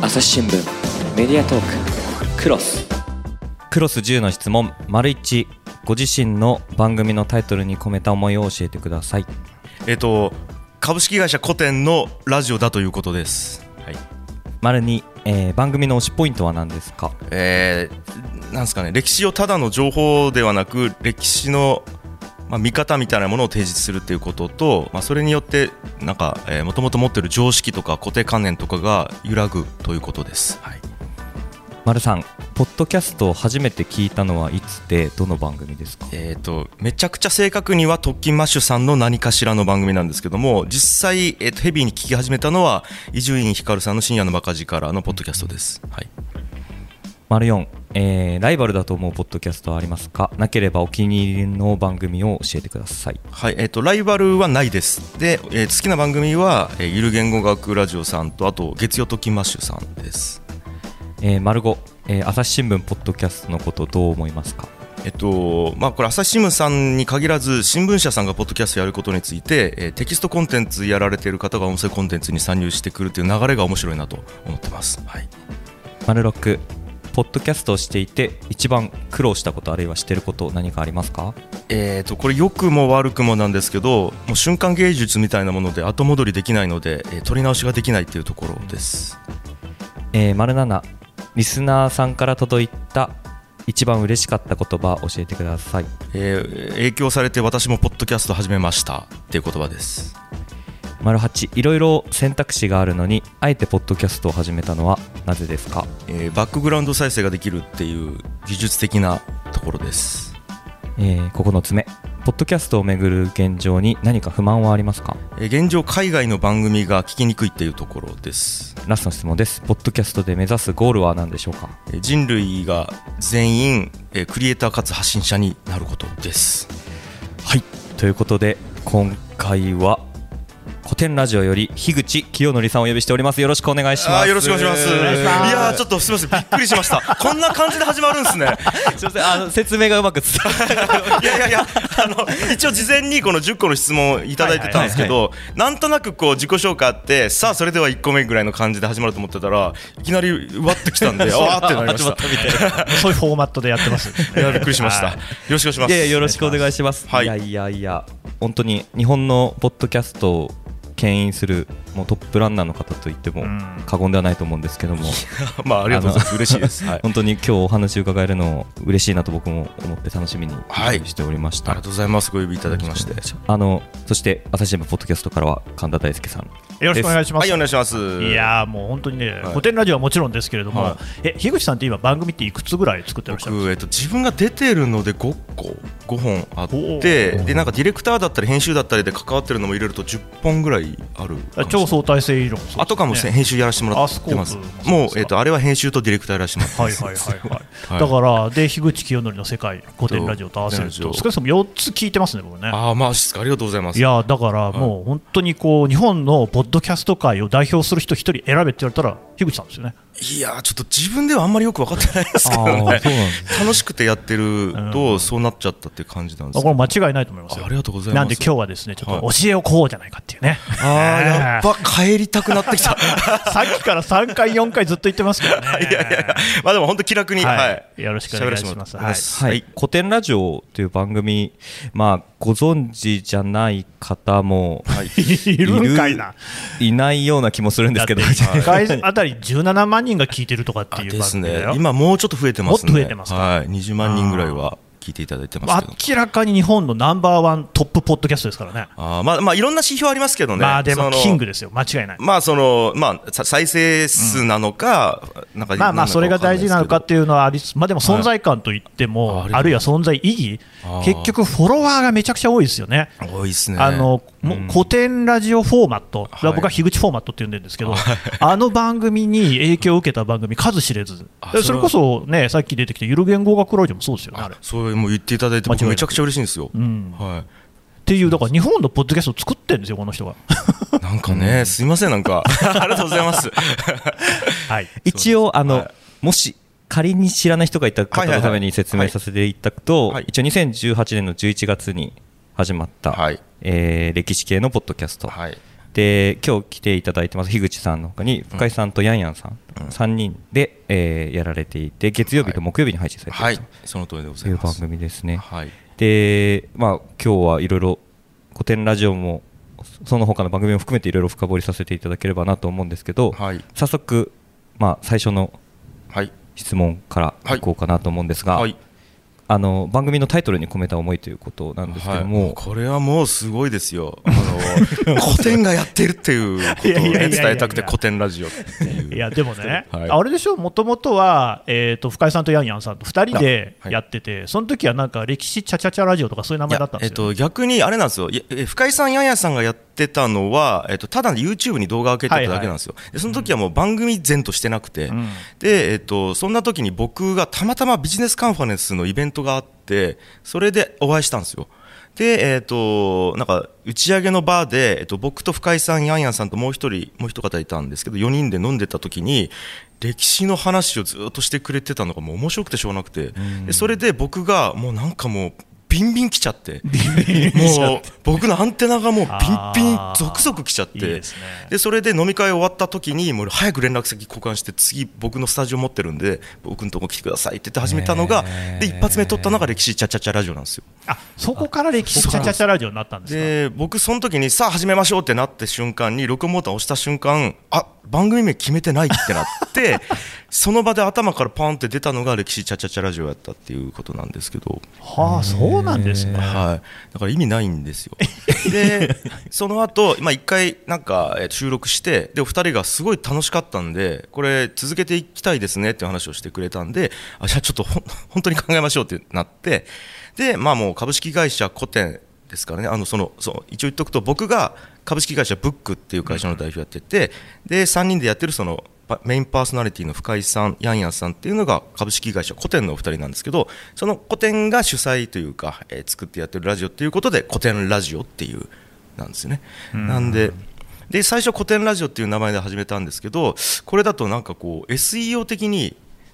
朝日新聞メディアトーククロス 10の質問 ① ご自身の番組のタイトルに込めた思いを教えてください。 株式会社コテンのラジオだということです。はい。 ②、番組の推しポイントは何ですか？ なんですかね、歴史をただの情報ではなく歴史の見方みたいなものを提示するっていうことと、それによってなんかもともと持っている常識とか固定観念とかが揺らぐということです。はい。 ③、ポッドキャストを初めて聞いたのはいつでどの番組ですか？ めちゃくちゃ正確には特勤マッシュさんの何かしらの番組なんですけども、実際、ヘビーに聞き始めたのは伊集院光さんの深夜のバカ力のポッドキャストです。はい。 ④、ライバルだと思うポッドキャストはありますか？なければお気に入りの番組を教えてください。 はい。ライバルはないです。で、好きな番組は、ゆる言語学ラジオさんと、あと月曜特勤マッシュさんです。 ⑤、朝日新聞ポッドキャストのことどう思いますか？ これ朝日新聞さんに限らず新聞社さんがポッドキャストやることについて、テキストコンテンツやられている方が音声コンテンツに参入してくるという流れが面白いなと思ってます。はい。 ⑥、ポッドキャストをしていて一番苦労したことあるいはしていること何かありますか？ これ良くも悪くもなんですけど、もう瞬間芸術みたいなもので後戻りできないので、取り直しができないというところです。 ③、リスナーさんから届いた一番嬉しかった言葉教えてください。 影響されて私もポッドキャスト始めましたっていう言葉です。 �8、いろいろ選択肢があるのにあえてポッドキャストを始めたのはなぜですか？ バックグラウンド再生ができるっていう技術的なところです。 9つ目、ポッドキャストをめぐる現状に何か不満はありますか？ 現状海外の番組が聞きにくいっていうところです。 ラストの質問です。ポッドキャストで目指すゴールは何でしょうか？ 人類が全員クリエイターかつ発信者になることです。 はい、ということで今回は古典ラジオより樋口清則さんをお呼びしております。よろしくお願いします。 よろしくお願いします。いやちょっとすみません、びっくりしましたこんな感じで始まるんですね。 すみません、説明がうまく伝わっていや一応事前にこの10個の質問をいただいてたんですけど、なんとなくこう自己紹介あって、さあそれでは1個目ぐらいの感じで始まると思ってたらいきなりうわってきたんでわーってなりました。 そういうフォーマットでやってます。 いやびっくりしました。よろしくお願いします。 よろしくお願いします。 はい。 いや本当に日本のポッドキャストを牽引するもうトップランナーの方と言っても過言ではないと思うんですけども、 ありがとうございます。嬉しいです。はい、 本当に今日お話を伺えるの嬉しいなと僕も思って楽しみにしておりました。 ありがとうございます。ご呼びいただきまして。 そして朝日新聞ポッドキャストからは神田大輔さん、 よろしくお願いします。 はい、お願いします。 いやもう本当にね、古典ラジオはもちろんですけれども、樋口さんって今番組っていくつぐらい作ってらっしゃるんですか？ 自分が出てるので5本あって、でなんかディレクターだったり編集だったりで関わってるのも入れると10本ぐらいある。 超相対性理論、 あとかも編集やらせてもらってます。もうあれは編集とディレクターやらせてもらってます。 だからで樋口清則の世界古典ラジオと合わせると少なくとも4つ聞いてますね僕ね。 マジですか。ありがとうございます。 いやだからもう本当にこう日本のポッドキャスト界を代表する人1人選べって言われたら樋口さんですよね。 いやちょっと自分ではあんまりよく分かってないですけどね。楽しくてやってるとそうなっちゃったっていう感じなんです。 これ間違いないと思いますよ。 ありがとうございます。 なんで今日はですねちょっと教えをこうじゃないかっていうね。 やっぱ帰りたくなってきた。 さっきから3回4回ずっございますけどね。 いやでも本当気楽に、 よろしくお願いします。 古典ラジオという番組、ご存知じゃない方もいるんかいな、 いないような気もするんですけど、 世界あたり17万人が聞いてるとかっていう番組だよ。 ですね。今もうちょっと増えてますね。 もっと増えてますか。 20万人ぐらいは聞いていただいてますけど、 明らかに日本のナンバーワントップポッドキャストですからね。 いろんな指標ありますけどね。 でもキングですよ、間違いない。 再生数なのか、 それが大事なのかっていうのはありつつ、でも存在感といっても、あるいは存在意義、結局フォロワーがめちゃくちゃ多いですよね。 多いですね。 古典ラジオフォーマット、僕は樋口フォーマットって呼んでるんですけど、番組に影響を受けた番組数知れず、それこそね、さっき出てきたゆる言語学ラジオもそうですよね。 そうもう言っていただいて僕めちゃくちゃ嬉しいんですよ。 っていうだから日本のポッドキャストを作ってるんですよこの人が。 なんかね、すいません、なんかありがとうございます。 一応もし仮に知らない人がいた方のために説明させていただくと、一応2018年の11月に始まった歴史系のポッドキャストで今日来ていただいてます樋口さんの他に深井さんとヤンヤンさん、3人で、やられていて月曜日と木曜日に配信されている、 はい、その通りでござといういます番組ですね。 はい、 で、今日はいろいろ古典ラジオもその他の番組も含めていろいろ深掘りさせていただければなと思うんですけど、 はい、 早速、最初のはい質問からいこうかなと思うんですが、 はい、 番組のタイトルに込めた思いということなんですけども、 これはもうすごいですよ。古典がやってるっていうことを、ね、伝えたくて古典ラジオっていう。 いやでもね、 はい、 あれでしょ、もともとは、深井さんとヤンヤンさんと2人でやってて、その時はなんか歴史チャチャチャラジオとかそういう名前だったんですよ。 逆にあれなんですよ、深井さん、ヤンヤンさんがやってたのは、ただ YouTube に動画を上げてただけなんですよ。でその時はもう番組前としてなくて、でそんな時に僕がたまたまビジネスカンファレンスのイベントがあって、それでお会いしたんですよ。でなんか打ち上げのバーで、僕と深井さん、ヤンヤンさんともう一方いたんですけど、4人で飲んでた時に歴史の話をずっとしてくれてたのがもう面白くてしょうがなくて、でそれで僕がもうなんかもうビンビン来ちゃって、もう僕のアンテナがもうピンピン続々来ちゃって、でそれで飲み会終わった時にもう早く連絡先交換して、次僕のスタジオ持ってるんで僕のとこ来てくださいって言って始めたのが、で一発目撮ったのが歴史チャチャチャラジオなんですよ。 そこから歴史チャチャチャラジオになったんですか。 で僕その時にさあ始めましょうってなって瞬間に録音ボタンを押した瞬間、番組名決めてないってなってその場で頭からパンって出たのが歴史チャチャチャラジオやったっていうことなんですけど、 そうなんですね。 はい、だから意味ないんですよ。でその後、1回なんか収録して、でお二人がすごい楽しかったんで、これ続けていきたいですねっていう話をしてくれたんで、じゃあちょっと本当に考えましょうってなって、でもう株式会社古典ですからね、そう一応言っとくと、僕が株式会社ブックっていう会社の代表やってて、で3人でやってるそのメインパーソナリティの深井さん、ヤンヤンさんっていうのが株式会社古典のお二人なんですけど、その古典が主催というか、作ってやってるラジオっていうことで古典ラジオっていうなんですよね。なんで最初古典ラジオっていう名前で始めたんですけど、これだとなんかこう SEO 的に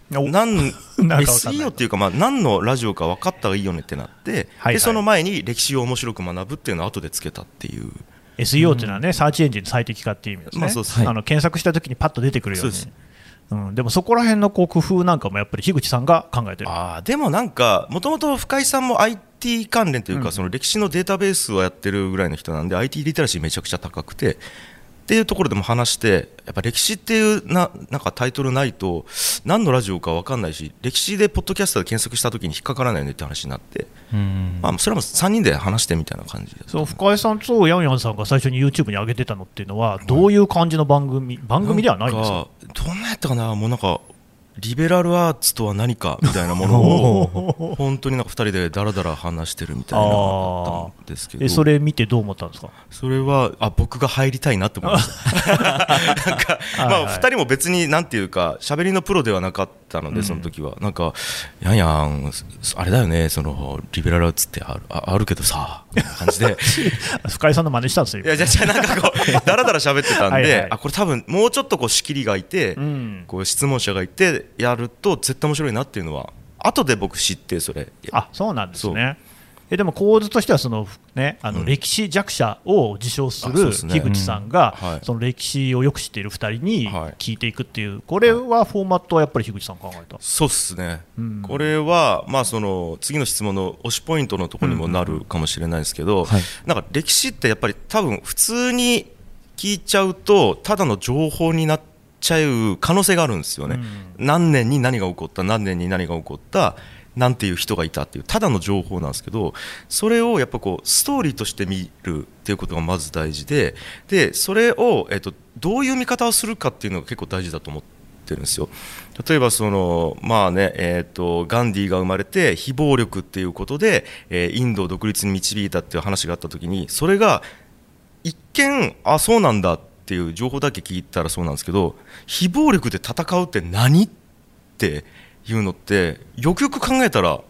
SEO っていうか、何のラジオか分かった方がいいよねってなって、でその前に歴史を面白く学ぶっていうのを後でつけたっていう。 SEO っていうのはね、サーチエンジン最適化っていう意味ですね。 そうです。 検索したときにパッと出てくるように。でもそこら辺の工夫なんかもやっぱり樋口さんが考えてる。 でもなんかもともと深井さんも IT 関連というか、その歴史のデータベースをやってるぐらいの人なんで、 IT リテラシーめちゃくちゃ高くてっていうところでも話して、やっぱ歴史っていうなんかタイトルないと何のラジオか分かんないし、歴史でポッドキャストで検索した時に引っかからないよねって話になって、それはもう3人で話してみたいな感じで。 そう、深井さんとヤンヤンさんが最初に YouTube に上げてたのっていうのはどういう感じの番組ではないんですか。 どんなやったかな、もうなんかリベラルアーツとは何かみたいなものを本当になんか2人でだらだら話してるみたいなのがあったんですけど、 それ見てどう思ったんですか。 それは僕が入りたいなって思いましたなんか、2人も別になんていうか喋りのプロではなかったので、その時はなんかヤンヤンあれだよね、そのリベラルアーツってあるけどさみたいな感じで深井さんの真似したんですよ。 いやじゃあなんかこうだらだら喋ってたんでこれ多分もうちょっとこう仕切りがいて、こう質問者がいてやると絶対面白いなっていうのは後で僕知って、それそうなんですね。でも構図としてはその、歴史弱者を自称する樋口さんが、その歴史をよく知っている2人に聞いていくっていう、これはフォーマットはやっぱり樋口さん考えた。 そうですね、これはその次の質問の推しポイントのところにもなるかもしれないですけど、なんか歴史ってやっぱり多分普通に聞いちゃうとただの情報になっちゃう可能性があるんですよね。何年に何が起こった、何年に何が起こった、なんていう人がいたっていうただの情報なんですけど、それをやっぱこうストーリーとして見るっていうことがまず大事で、それを、どういう見方をするかっていうのが結構大事だと思ってるんですよ。例えばそのガンディが生まれて非暴力っていうことで、インドを独立に導いたっていう話があった時に、それが一見そうなんだっていう情報だけ聞いたらそうなんですけど、非暴力で戦うって何っていうのってよくよく考えたら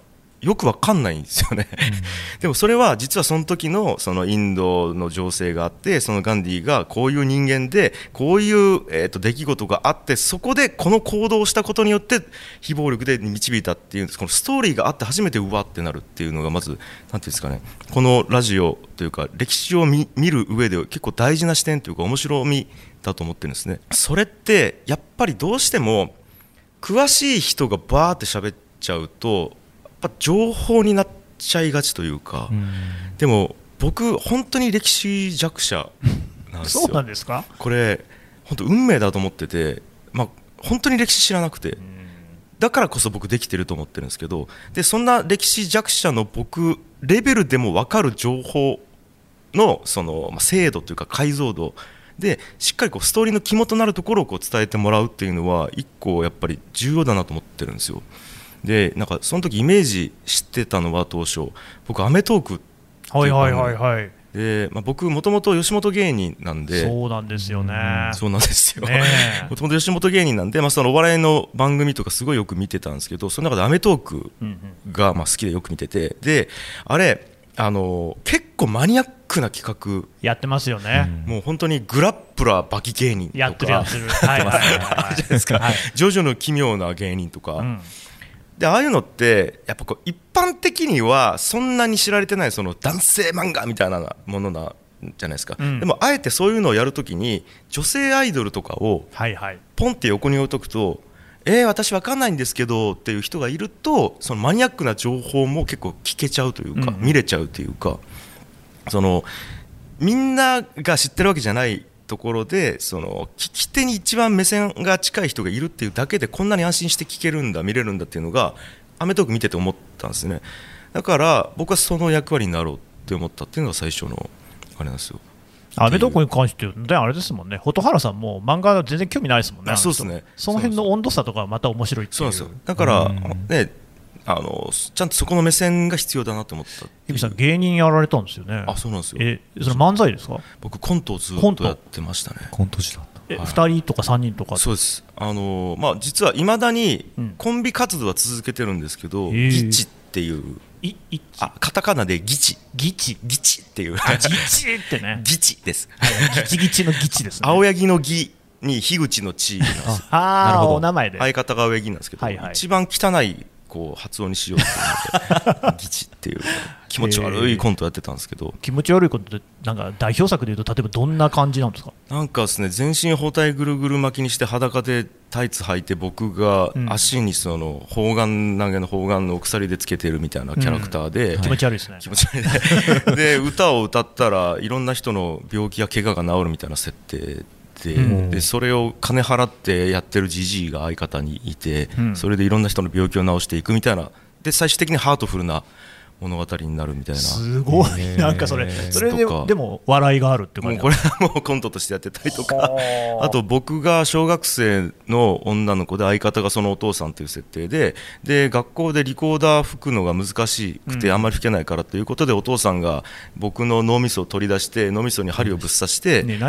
よくわかんないんですよね、でもそれは実はその時のそのインドの情勢があって、そのガンディーがこういう人間でこういう、出来事があって、そこでこの行動をしたことによって非暴力で導いたっていう、このストーリーがあって初めてうわってなるっていうのが、まずなんていうんですかね、このラジオというか歴史を見る上で結構大事な視点というか面白みだと思ってるんですね。それってやっぱりどうしても詳しい人がバーって喋っちゃうとやっぱ情報になっちゃいがちというか、でも僕本当に歴史弱者なんですよ。 そうなんですか？ これ本当運命だと思ってて、本当に歴史知らなくて、だからこそ僕できてると思ってるんですけど、でそんな歴史弱者の僕レベルでも分かる情報のその精度というか解像度でしっかりこうストーリーの肝となるところをこう伝えてもらうっていうのは一個やっぱり重要だなと思ってるんですよ。でなんかその時イメージしてたのは当初僕アメトークっていう番組で、僕もともと吉本芸人なんで。 そうなんですよね。 そうなんですよ。もともと吉本芸人なんで、そのお笑いの番組とかすごいよく見てたんですけど、その中でアメトークが好きでよく見てて、であれ結構マニアックな企画やってますよね、 もう本当にグラップラーバキ芸人とかやってるあるじゃないですか、 ジョジョの奇妙な芸人とか、でああいうのってやっぱこう一般的にはそんなに知られてないその男性漫画みたいなものなんじゃないですか、でもあえてそういうのをやるときに女性アイドルとかをポンって横に置いとくと、私分かんないんですけどっていう人がいると、そのマニアックな情報も結構聞けちゃうというか、見れちゃうというか、そのみんなが知ってるわけじゃないところで、その聞き手に一番目線が近い人がいるっていうだけでこんなに安心して聞けるんだ見れるんだっていうのがアメトーーク見てて思ったんですね。だから僕はその役割になろうって思ったっていうのが最初のあれなんですよ。 アメトークに関してはあれですもんね、蛍原さんも漫画全然興味ないですもんね。 そうですね。 その辺の温度差とかまた面白いっていう。 そうなんですよ。だからね、ちゃんとそこの目線が必要だなと思った。 日比さん芸人やられたんですよね。 そうなんですよ。 それ漫才ですか？ 僕コントをずっとやってましたね。 コント師だった。 2人とか3人とか。 そうです。実はいまだにコンビ活動は続けてるんですけど、ギチっていうカタカナでギチっていう、 ギチってね、 ギチです。 ギチギチのギチですね。 青柳のギに樋口のチなんです。 お名前で相方が青柳なんですけど、一番汚いこう発音にしようっていうのでギチっていう気持ち悪いコントやってたんですけど、 気持ち悪いコントってなんか代表作でいうと例えばどんな感じなんですか？ なんかですね、全身包帯ぐるぐる巻きにして裸でタイツ履いて、僕が足にその砲丸投げの砲丸の鎖でつけてるみたいなキャラクターで、 気持ち悪いですね。 気持ち悪いで歌を歌ったらいろんな人の病気や怪我が治るみたいな設定で、それを金払ってやってるジジイが相方にいて、それでいろんな人の病気を治していくみたいな、で最終的にハートフルな物語になるみたいな。 すごい、なんかそれでも笑いがあるって感じ。 これはもうコントとしてやってたりとか、あと僕が小学生の女の子で相方がそのお父さんという設定で学校でリコーダー吹くのが難しくてあんまり吹けないからということで、お父さんが僕の脳みそを取り出して脳みそに針をぶっ刺して、リコ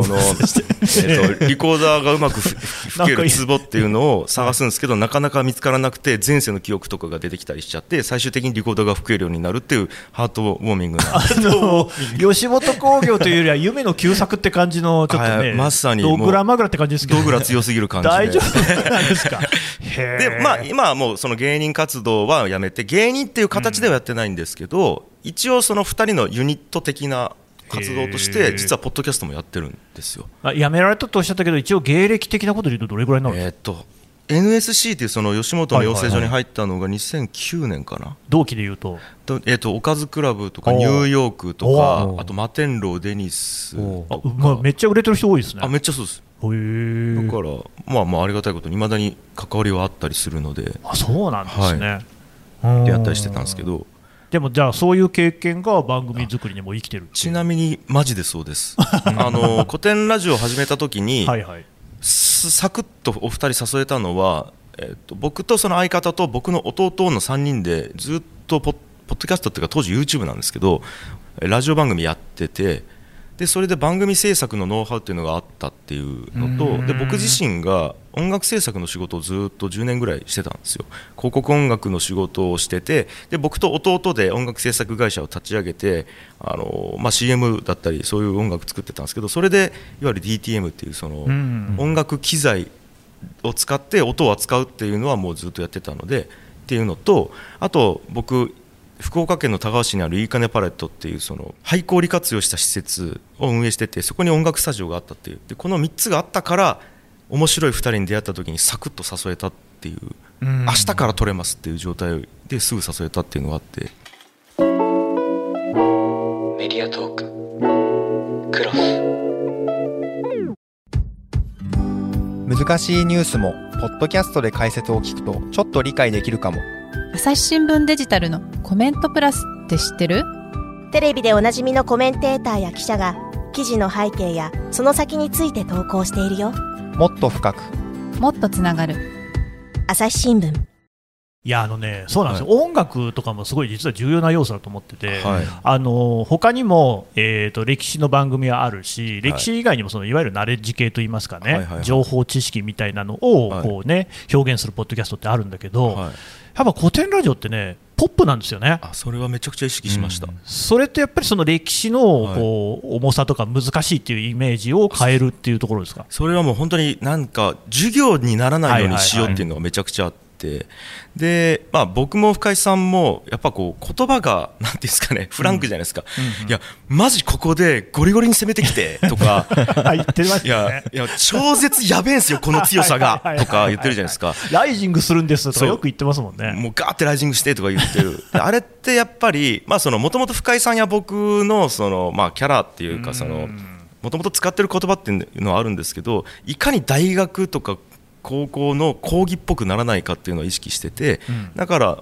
ーダーがうまく吹けるツボっていうのを探すんですけど、なかなか見つからなくて前世の記憶とかが出てきたりしちゃって、最終的にリコーダーが吹けるようになるっていうハートウォーミングな吉本興業というよりは夢の旧作って感じのちょっとね、 まさにドグラマグラって感じですけど、 ドグラ強すぎる感じで大丈夫なんですか？ で今はもうその芸人活動はやめて、芸人っていう形ではやってないんですけど、一応その2人のユニット的な活動として実はポッドキャストもやってるんですよ。 やめられたとおっしゃったけど、一応芸歴的なことでいうとどれぐらいになるんですか ？NSC というその吉本の養成所に入ったのが2009年かな。 同期でいうとおかずクラブとかニューヨークとか、あと摩天楼デニスとか、 めっちゃ売れてる人多いですね。 めっちゃそうです。だからありがたいことにいまだに関わりはあったりするので。 そうなんですね。 でやったりしてたんですけど、 でもじゃあそういう経験が番組作りにも生きてる。 ちなみにマジでそうです。古典ラジオを始めた時にサクッとお二人誘えたのは、僕とその相方と僕の弟の3人でずっとポッドキャストっていうか当時 YouTube なんですけどラジオ番組やってて、 でそれで番組制作のノウハウっていうのがあったっていうのと、で僕自身が音楽制作の仕事をずっと10年ぐらいしてたんですよ。広告音楽の仕事をしてて、で僕と弟で音楽制作会社を立ち上げてCM だったりそういう音楽作ってたんですけど、それでいわゆる DTM っていうその音楽機材を使って音を扱うっていうのはもうずっとやってたのでっていうのと、あと僕福岡県の田川市にあるいいかねパレットっていうその廃校利活用した施設を運営してて、そこに音楽スタジオがあったっていう、でこの3つがあったから面白い2人に出会った時にサクッと誘えたっていう、明日から撮れますっていう状態ですぐ誘えたっていうのがあって、 メディアトーククロス。 難しいニュースもポッドキャストで解説を聞くとちょっと理解できるかも。 朝日新聞デジタルのコメントプラスって知ってる？ テレビでおなじみのコメンテーターや記者が記事の背景やその先について投稿しているよ。 もっと深く、 もっとつながる。 朝日新聞。 いやそうなんですよ、音楽とかもすごい実は重要な要素だと思ってて、他にも、歴史の番組はあるし、歴史以外にもそのいわゆるナレッジ系といいますかね、情報知識みたいなのをこう、表現するポッドキャストってあるんだけど、やっぱ古典ラジオってねポップなんですよね。 それはめちゃくちゃ意識しました。 それってやっぱりその歴史のこう重さとか難しいっていうイメージを変えるっていうところですか？ それはもう本当になんか授業にならないようにしようっていうのがめちゃくちゃあって、で僕も深井さんもやっぱこう言葉がなんていうんですかね、フランクじゃないですか、いやマジここでゴリゴリに攻めてきてとか言ってますね。 いや超絶やべえんすよこの強さがとか言ってるじゃないですか。 ライジングするんですとかよく言ってますもんね。 もうガーってライジングしてとか言ってるあれってやっぱりもともと深井さんや僕のそのキャラっていうか、もともと使ってる言葉っていうのはあるんですけど、いかに大学とか高校の講義っぽくならないかっていうのを意識してて、だから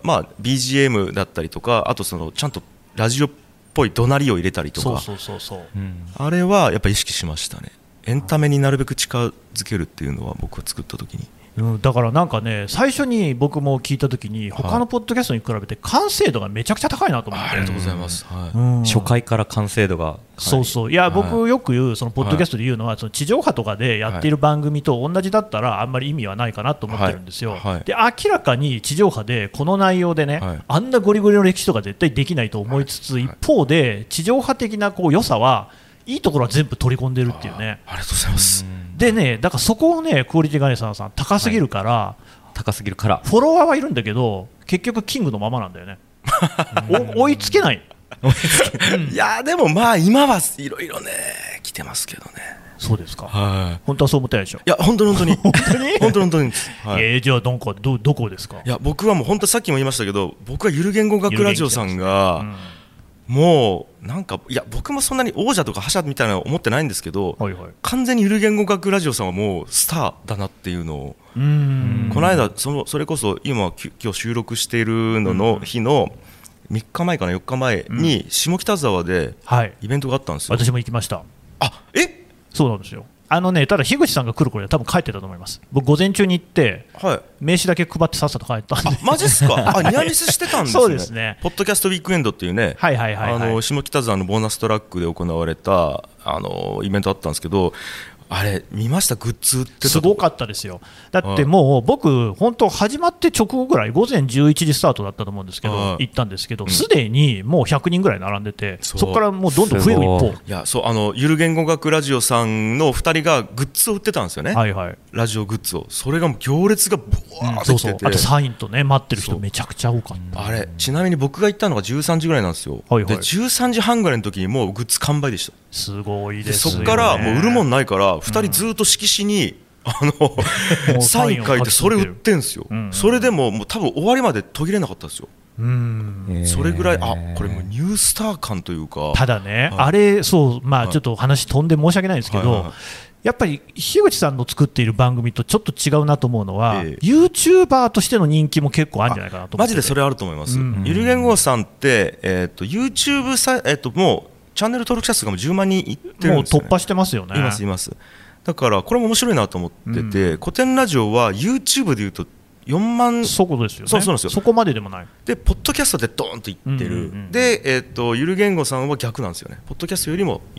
BGM だったりとか、あとそのちゃんとラジオっぽい怒鳴りを入れたりとか、あれはやっぱ意識しましたね。エンタメになるべく近づけるっていうのは僕が作った時に。 だからなんかね、最初に僕も聞いたときに他のポッドキャストに比べて完成度がめちゃくちゃ高いなと思って。 ありがとうございます、 初回から完成度がいや僕よく言うそのポッドキャストで言うのは、その地上波とかでやっている番組と同じだったらあんまり意味はないかなと思ってるんですよ。で明らかに地上波でこの内容でね、あんなゴリゴリの歴史とか絶対できないと思いつつ、一方で地上波的なこう良さはいいところは全部取り込んでるっていうね。 ありがとうございます。 でね、だからそこをねクオリティがねさん高すぎるから、フォロワーはいるんだけど結局キングのままなんだよね追いつけない。 いやでも今はいろいろね来てますけどね。 そうですか、本当はそう思ってないでしょ。 いや本当に本当にじゃあなんかどこですか？ いや僕はもう本当さっきも言いましたけど、僕はゆる言語学ラジオさんが、もうなんか僕もそんなに王者とか覇者みたいなの思ってないんですけど、完全にゆる言語学ラジオさんはもうスターだなっていうのを、この間それこそ今日収録しているのの日の3日前かな4日前に下北沢でイベントがあったんですよ。 私も行きました。そうなんですよ。ただ樋口さんが来る頃には多分帰ってたと思います。僕午前中に行って、名刺だけ配ってさっさと帰ったんで。 マジっすか？ニアミスしてたんですね。 そうですね。 ポッドキャストウィークエンドっていうね、下北沢のボーナストラックで行われたイベントあったんですけど、あれ見ました？グッズってすごかったですよ。だってもう僕本当始まって直後ぐらい午前11時スタートだったと思うんですけど、行ったんですけどすでにもう100人ぐらい並んでて、そこからもうどんどん増える一方。 いやゆる言語学ラジオさんの2人がグッズを売ってたんですよね。ラジオグッズを。それが行列がブワーってきてて、 あとサインとね待ってる人めちゃくちゃ多かった。 あれちなみに僕が行ったのが13時ぐらいなんですよ。で13時半ぐらいの時にもうグッズ完売でした。 すごいですよね。 そこからもう売るもんないから2人ずっと色紙にサイン書いてそれ売ってんすよ。それでも多分終わりまで途切れなかったですよ。それぐらいこれもうニュースター感というか。 ただね、あれちょっと話飛んで申し訳ないんですけど、やっぱり樋口さんの作っている番組とちょっと違うなと思うのは、YouTuber としての人気も結構あるんじゃないかなと思って。 マジでそれあると思います。ゆる言語さんって、YouTube もうチャンネル登録者数がもう10万人いってるんですよね。 もう突破してますよね。 います。だからこれも面白いなと思ってて、古典ラジオは YouTube でいうと4万、 そこですよね。 そうなんですよ。 そこまででもない。 でポッドキャストでドーンといってる。でゆる言語さんは逆なんですよね。ポッドキャストよりも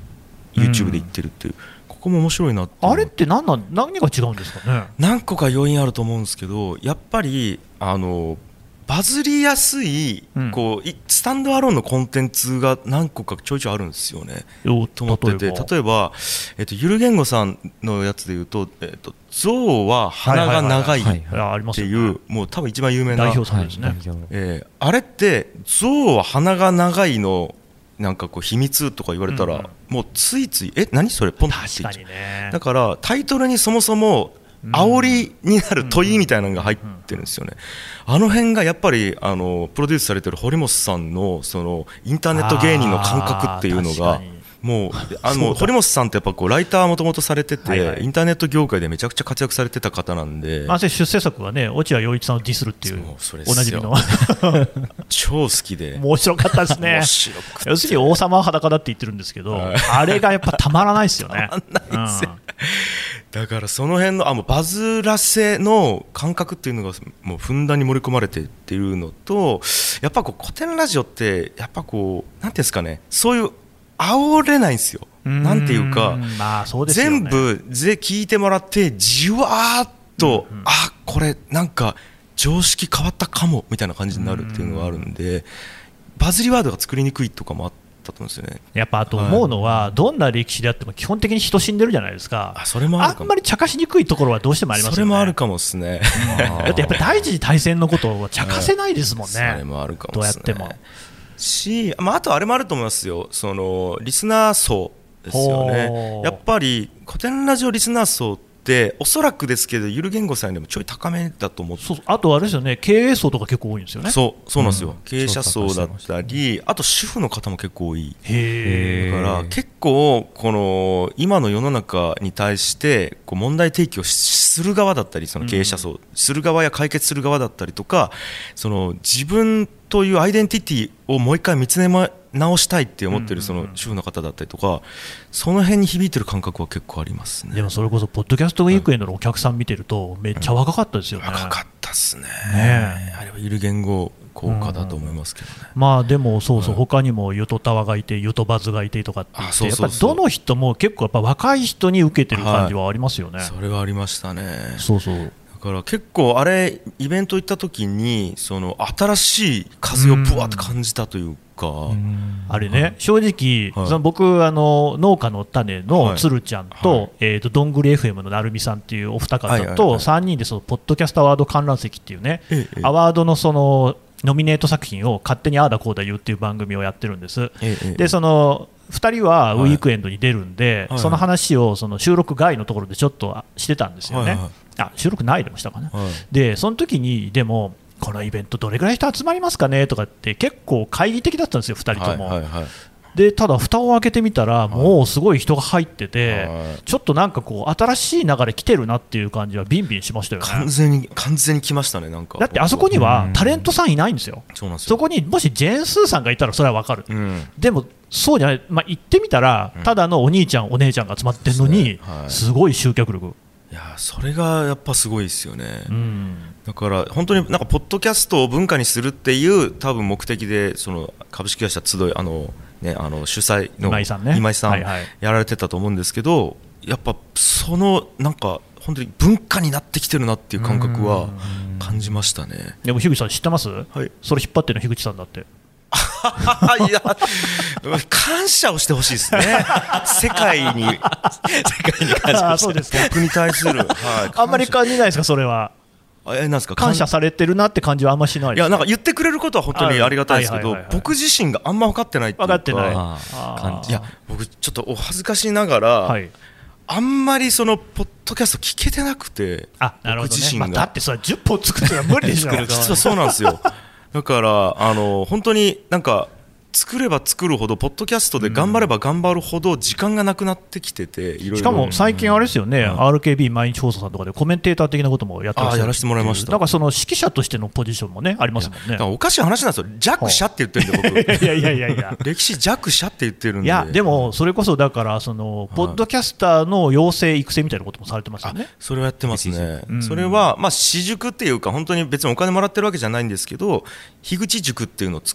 YouTube で言ってるっていう、ここも面白いなって。 あれって何が違うんですかね。 何個か要因あると思うんですけど、やっぱりバズりやすい、こうスタンドアローンのコンテンツが何個かちょいちょいあるんですよねと思ってて、例えば、ゆる言語さんのやつでいうと、象は鼻が長いっていう、もう多分一番有名な代表作ですね。 あれって象は鼻が長いのなんかこう秘密とか言われたら、もうついつい何それポンって言っちゃう。だからタイトルにそもそも煽りになる問いみたいなのが入ってるんですよね。あの辺がやっぱりプロデュースされてる堀本さんのそのインターネット芸人の感覚っていうのが、もう堀本さんってやっぱこうライターもともとされてて、インターネット業界でめちゃくちゃ活躍されてた方なんで、 出世作はね、落合陽一さんをディスるっていうおなじみの超好きで面白かったですね。要するに王様は裸だって言ってるんですけど、あれがやっぱたまらないですよね。 だからその辺のもうバズらせの感覚っていうのがもうふんだんに盛り込まれてっていうのと、やっぱこう古典ラジオってやっぱこうなんていうんですかね、そういう煽れないんですよ。なんていうか、全部で聞いてもらってじわーっと、これなんか常識変わったかもみたいな感じになるっていうのがあるんで、バズりワードが作りにくいとかもあったと思うんですよね。 やっぱあと思うのは、どんな歴史であっても基本的に人死んでるじゃないですか。 それもあるかも。 あんまり茶化しにくいところはどうしてもありますよね。 それもあるかもですね。 だってやっぱり第一次大戦のことを茶化せないですもんね。 それもあるかもですね。 どうやってもあとあれもあると思いますよ。そのリスナー層ですよね。やっぱり古典ラジオリスナー層っておそらくですけどゆる言語さんでもちょい高めだと思って、 あとあれですよね、経営層とか結構多いんですよね。 そうなんですよ、経営者層だったり、あと主婦の方も結構多い。だから結構この今の世の中に対してこう問題提起をする側だったり、その経営者層する側や解決する側だったりとか、その自分というアイデンティティをもう一回見つめ直したいって思ってるその主婦の方だったりとか、その辺に響いてる感覚は結構ありますね。 でもそれこそポッドキャストウィークエンドのお客さん見てるとめっちゃ若かったですよね。 若かったですね。あれはゆる言語効果だと思いますけどね。 でも他にもゆとたわがいてゆとバズがいてとかって言って、やっぱりどの人も結構やっぱ若い人に受けてる感じはありますよね。 それはありましたね。だから結構あれイベント行った時にその新しい風をぶわって感じたというか、 あれね、正直、僕農家の種のつるちゃんと、どんぐり FM のなるみさんっていうお二方と3人でそのポッドキャストアワード観覧席っていうね、アワードのそのノミネート作品を勝手にああだこうだ言うっていう番組をやってるんです。でその2人はウィークエンドに出るんで、その話をその収録外のところでちょっとしてたんですよね。収録内でもしたかな。でその時にでもこのイベントどれぐらい人集まりますかねとかって結構懐疑的だったんですよ、2人とも。でただ蓋を開けてみたらもうすごい人が入ってて、ちょっとなんかこう新しい流れ来てるなっていう感じはビンビンしましたよね。 完全に来ましたね。なんかだってあそこにはタレントさんいないんですよ。そこにもしジェーン・スーさんがいたらそれはわかる。でもそうじゃない、行ってみたらただのお兄ちゃんお姉ちゃんが集まってるのにすごい集客力。 いやそれがやっぱすごいですよね。だから本当になんかポッドキャストを文化にするっていう多分目的でその株式会社集い主催の今井さんやられてたと思うんですけど、やっぱそのなんか本当に文化になってきてるなっていう感覚は感じましたね。 でも樋口さん知ってます？それ引っ張ってるの樋口さんだって。 いや感謝をしてほしいですね。世界に感謝して、僕に対する、 あんまり感じないですか、それは。 なんですか、 感謝されてるなって感じはあんましないです。 いやなんか言ってくれることは本当にありがたいですけど、僕自身があんま分かってないっていうか、いや僕ちょっとお恥ずかしながら、あんまりそのポッドキャスト聞けてなくて、僕自身が、 だってそれ10本作ってのは無理でしょ。 実はそうなんですよ。だから本当になんか作れば作るほどポッドキャストで頑張れば頑張るほど時間がなくなってきてて、いろいろしかも最近あれですよね、RKB 毎日放送さんとかでコメンテーター的なこともやってらっしゃる。 やらせてもらいました。 なんかその指揮者としてのポジションもねありますもんね。 おかしい話なんですよ。弱者って言ってるんで僕。 いや歴史弱者って言ってるんで。 いやでもそれこそだからそのポッドキャスターの養成育成みたいなこともされてますよね。 それをやってますね。それは私塾っていうか本当に別にお金もらってるわけじゃないんですけど、樋口塾っていうのを作って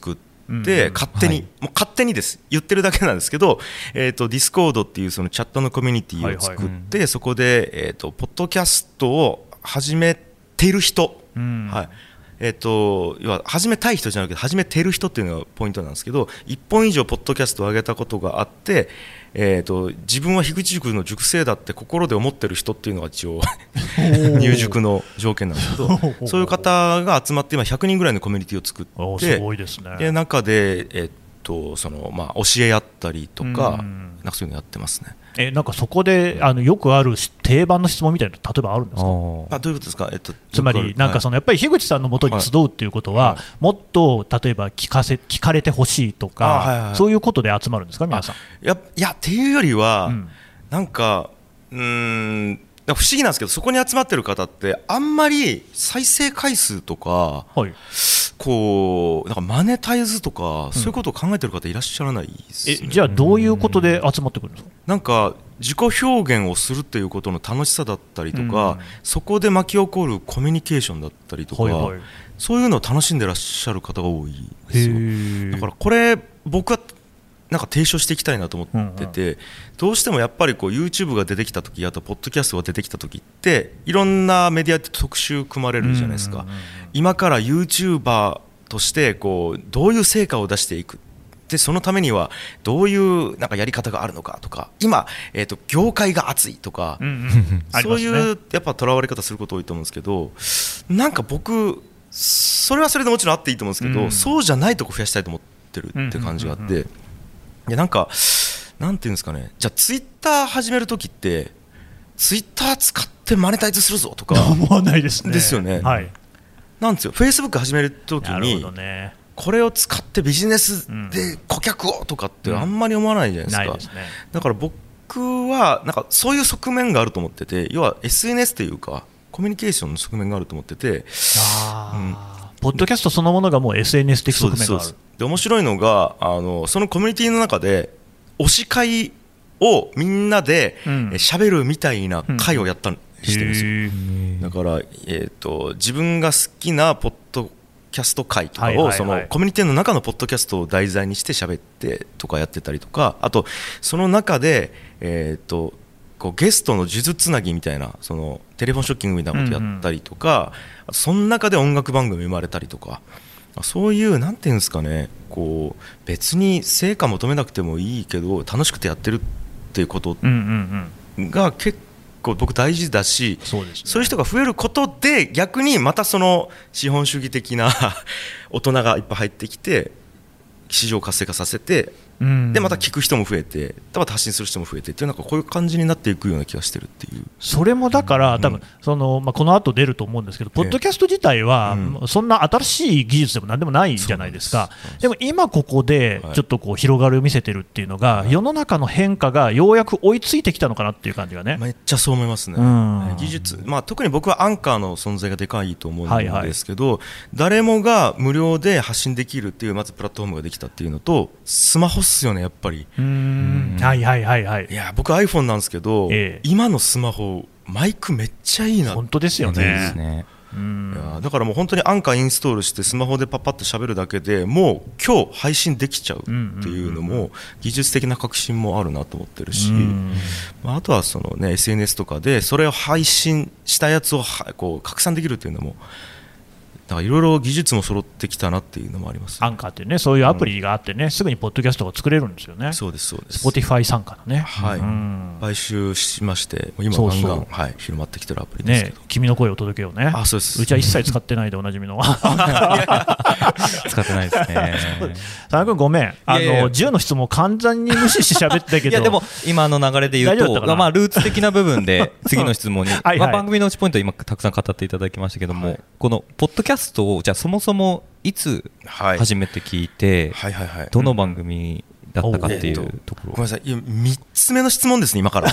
て、勝手に、もう勝手にです言ってるだけなんですけど、ディスコードっていうそのチャットのコミュニティを作って、そこで、ポッドキャストを始めている人、要は始めたい人じゃなくて始めている人っていうのがポイントなんですけど、1本以上ポッドキャストを上げたことがあって、自分は樋口塾の塾生だって心で思ってる人っていうのが一応入塾の条件なんですけどそういう方が集まって今100人ぐらいのコミュニティを作って、 すごいですね。 で中で、その教え合ったりとか、なんかそういうのやってますね。 なんかそこでよくある定番の質問みたいなの例えばあるんですか？ どういうことですか？ つまりなんかそのやっぱり樋口さんのもとに集うっていうことは、もっと例えば聞かれてほしいとか、そういうことで集まるんですか皆さん？ いやっていうよりは、なんか不思議なんですけど、そこに集まってる方ってあんまり再生回数とか、こうなんかマネタイズとか、そういうことを考えてる方いらっしゃらないですね。 じゃあどういうことで集まってくるんですか？ なんか自己表現をするっていうことの楽しさだったりとか、そこで巻き起こるコミュニケーションだったりとか、そういうのを楽しんでらっしゃる方が多いですよ。だからこれ僕はなんか提唱していきたいなと思ってて、どうしてもやっぱりこう YouTube が出てきた時、あとポッドキャストが出てきた時っていろんなメディアって特集組まれるじゃないですか。今から YouTuber としてこうどういう成果を出していくで、そのためにはどういうなんかやり方があるのかとか、今、業界が熱いとか、そういうやっぱとらわれ方すること多いと思うんですけど、なんか僕それはそれでもちろんあっていいと思うんですけど、そうじゃないとこ増やしたいと思ってるって感じがあって、でなんかなんていうんですかね、じゃあツイッター始めるときってツイッター使ってマネタイズするぞとか思わないですね。 ですよね。なんですよ。フェイスブック始めるときにこれを使ってビジネスで顧客をとかってあんまり思わないじゃないですか。だから僕はなんかそういう側面があると思ってて、要は SNS というかコミュニケーションの側面があると思ってて、 ポッドキャストそのものがもう SNS 的側面がある。 で面白いのがそのコミュニティの中で推し会をみんなで喋るみたいな会をやったりしてるんですよ。だから、自分が好きなポッドキャスト会とかをそのコミュニティの中のポッドキャストを題材にして喋ってとかやってたりとか、あとその中でこうゲストの数珠つなぎみたいなそのテレフォンショッキングみたいなことやったりとか、その中で音楽番組生まれたりとか、そういうなんていうんですかね、こう別に成果求めなくてもいいけど楽しくてやってるっていうことが結構僕大事だし、そういう人が増えることで逆にまたその資本主義的な大人がいっぱい入ってきて市場を活性化させて、でまた聞く人も増えて、また発信する人も増えてっていう、なんかこういう感じになっていくような気がしてるっていう。 それもだから多分その、この後出ると思うんですけど、ポッドキャスト自体はそんな新しい技術でも何でもないじゃないですか。でも今ここでちょっとこう広がりを見せてるっていうのが、世の中の変化がようやく追いついてきたのかなっていう感じがね。 めっちゃそう思いますね。技術、特に僕はアンカーの存在がでかいと思うんですけど、誰もが無料で発信できるっていうまずプラットフォームができたっていうのと、スマホっすよねやっぱり。いや僕 iPhone なんですけど、今のスマホマイクめっちゃいいな。 本当ですよね。 いやだからもう本当にアンカーインストールしてスマホでパッパッと喋るだけでもう今日配信できちゃうっていうのも技術的な革新もあるなと思ってるし、あとはそのね SNS とかでそれを配信したやつをこう拡散できるっていうのも、だからいろいろ技術も揃ってきたなっていうのもあります、 アンカーっていうね、そういうアプリがあってね、すぐにポッドキャストが作れるんですよね。 そうですそうです。 Spotify 参加のね、 買収しまして今ガンガン広まってきてるアプリですけど、 君の声を届けようね。 そうです。 うちは一切使ってないでおなじみの使ってないですね。 佐野君ごめん、10の質問を完全に無視して喋ったけどいやでも今の流れで言うとルーツ的な部分で次の質問に番組のうちポイント今たくさん語っていただきましたけども、このポッドキャストをじゃあそもそもいつ初めて聞いて、どの番組だったかっていうところ。 ごめんなさい、3つ目の質問ですね今から。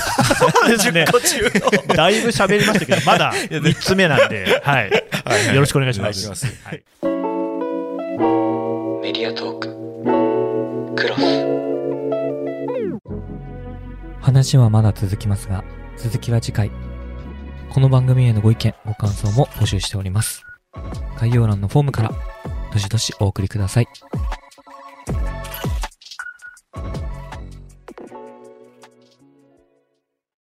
10個中のだいぶ喋りましたけどまだ3つ目なんで、よろしくお願いします。 メディアトーククロス。 話はまだ続きますが、続きは次回。この番組へのご意見ご感想も募集しております。概要欄のフォームからどしどしお送りください。